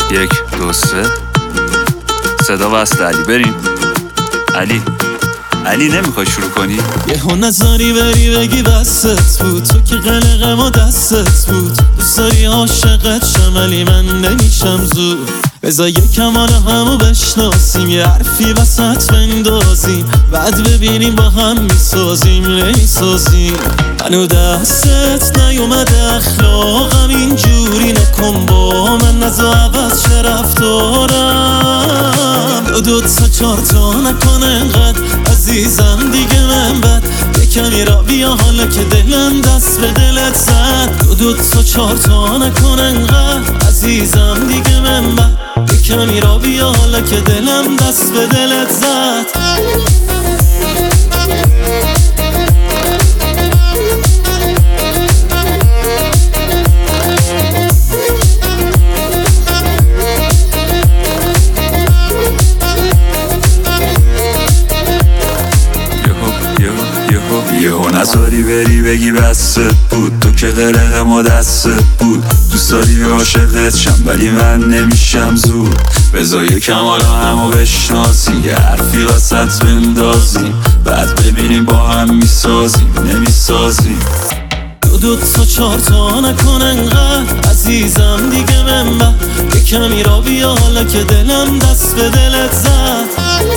1 2 3 صدا وصل علی. بریم علی نمیخوای شروع کنی؟ یهو نظری بری بگی بستت بود، تو که قلقم و دستت بود. دوست داری عاشقت شم ولی من نمیشم زود. بذار یکم حالا همو بشناسیم، یه حرفی وسط بندازیم، بعد ببینیم با هم میسازیم نمیسازیم. هنو دستت نیومده اخلاقم اینجوری نکن با من، نزا عوض چه رفتارم. دو تا 4 تا نکن انقدر عزیزم دیگه من بد. یکمی را بیا حالا که دلم دست به دلت زد. دو تا 4 تا نکن انقدر عزیزم دیگه من بد. یکمی را بیا حالا که دلم دست به دلت زد. یهو نذاری بری بگی بستت بود، تو که قلقم و دستت بود. دوست داری عاشقت شم ولی من نمیشم زود. بذار یکم حالا همو بشناسیم، یه حرفی وسط بندازیم، بعد ببینیم با هم میسازیم نمیسازیم. دو تا 4 تا نکن انقدر عزیزم دیگه من بد. یکمی را بیا حالا که دلم دست به دلت زد.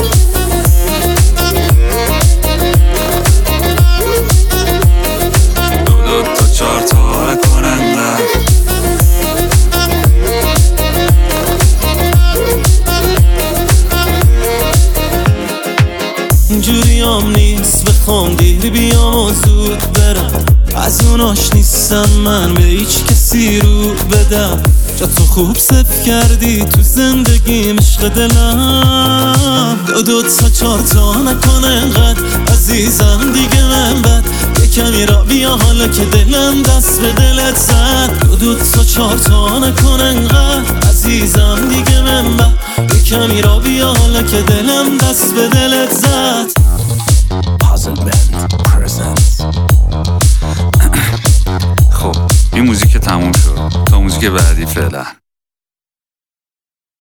اینجوری هم نیست بخوام دیر بیام و زود برم، از اوناش نیستم من به هیچ کسی رو بدم. جا تو خوب صف کردی تو زندگیم عشق دلم. دو تا 4 تا نکن انقدر عزیزم دیگه من بد. یکمی را بیا حالا که دلم دست به دلت زد. دو تا 4 تا نکن انقدر عزیزم دیگه من بد. یکمی را بیا حالا که دلم دست به دلت زد. خب این موزیک تموم شد، تا موزیک بعدی فعلا.